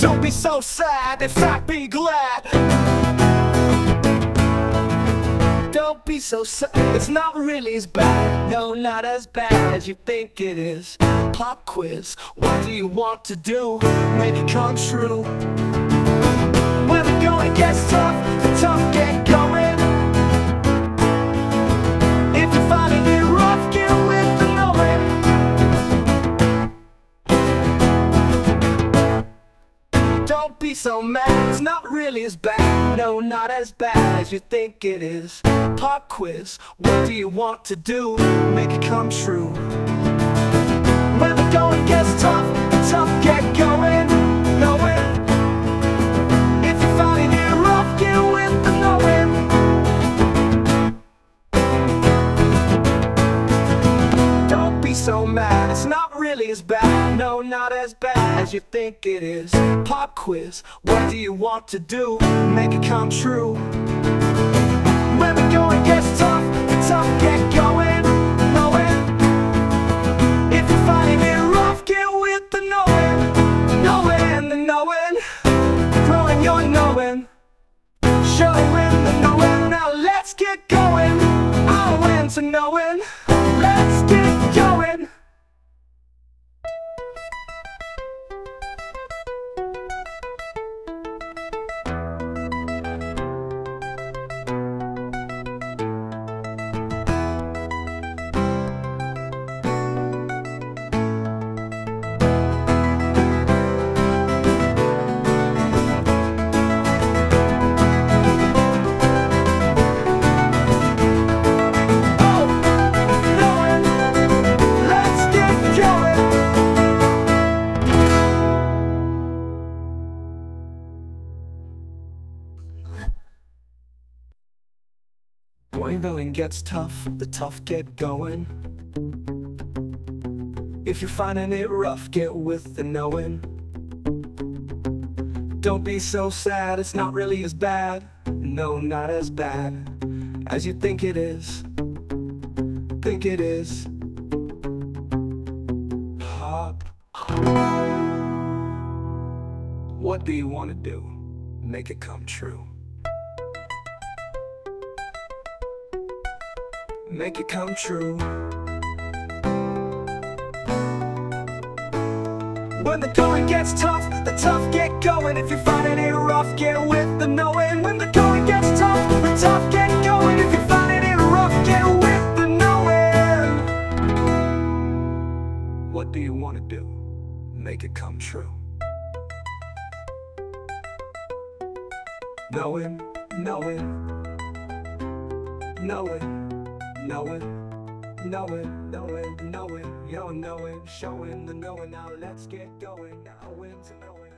Don't be so sad, in fact be glad. Don't be so sad, it's not really as bad. No, not as bad as you think it is. Pop quiz, what do you want to do? Make it come true. When the going gets tough, the tough get going. If you're finding it rough, get with the knowing. Don't be so mad, it's not really as bad. No, not as bad as you think it is. Pop quiz, what do you want to do? Make it come true. When the going gets tough, the tough get going. Knowing. If you're finding it rough, get with the knowing. Don't be so mad, it's not really as bad. No, not as bad as you think it is. Pop quiz, what do you want to do? Make it come true. When the going gets tough, the tough get going. Knowing. If you're finding it rough, get with the knowing. Knowing the knowing. Growing your knowing. Showing the knowing. Now let's get going. I'll into knowing. Let's get going. When going gets tough, the tough get going. If you're finding it rough, get with the knowing. Don't be so sad, it's not really as bad. No, not as bad as you think it is. Think it is. Pop. What do you want to do? Make it come true. Make it come true. When the going gets tough, the tough get going. If you're finding it rough, get with the knowing. When the going gets tough, the tough get going. If you're finding it rough, get with the knowing. What do you want to do? Make it come true. Knowing, knowing, knowing. Knowing, knowing, knowing, knowing, yo knowing, showing the knowing. Now let's get going. Now into knowing.